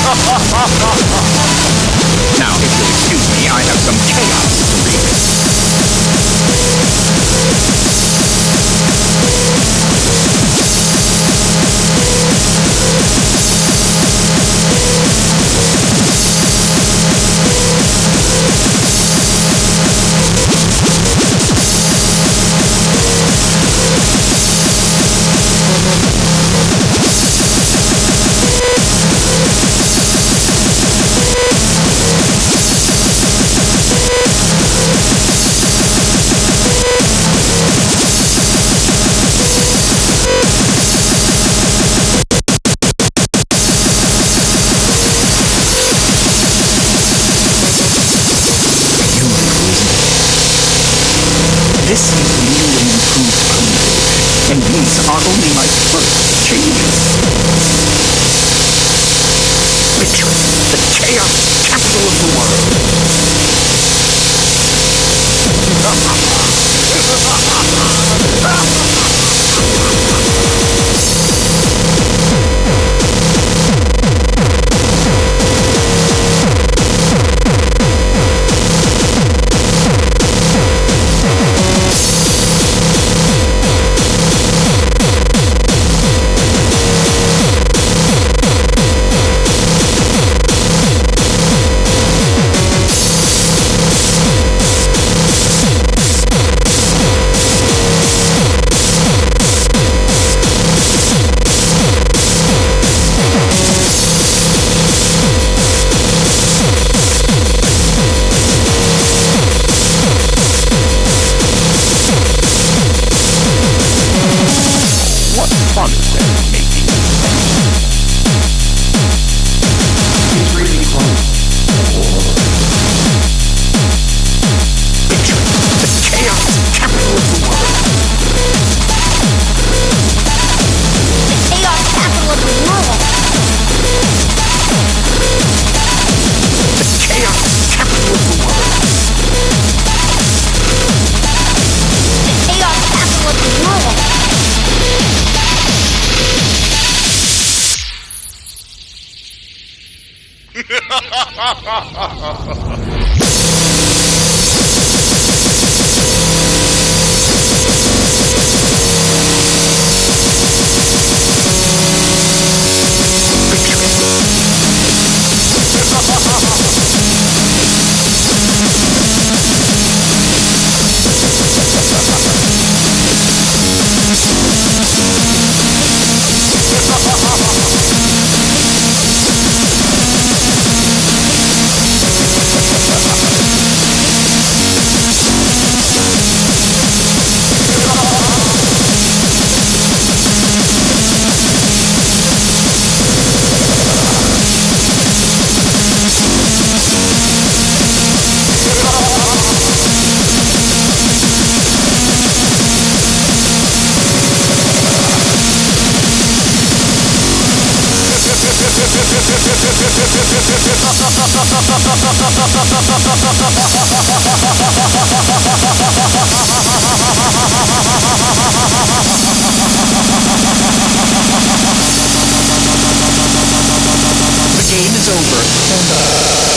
Now, if you'll excuse me, I have some chaos to This is new and improved food, and these are only my first changes. Picture it, the chaos capital of the fun is that making? It's really close. Picture it, the chaos capital of the world. The chaos capital of the world. The chaos capital of the world. The chaos capital of the world. The game is over.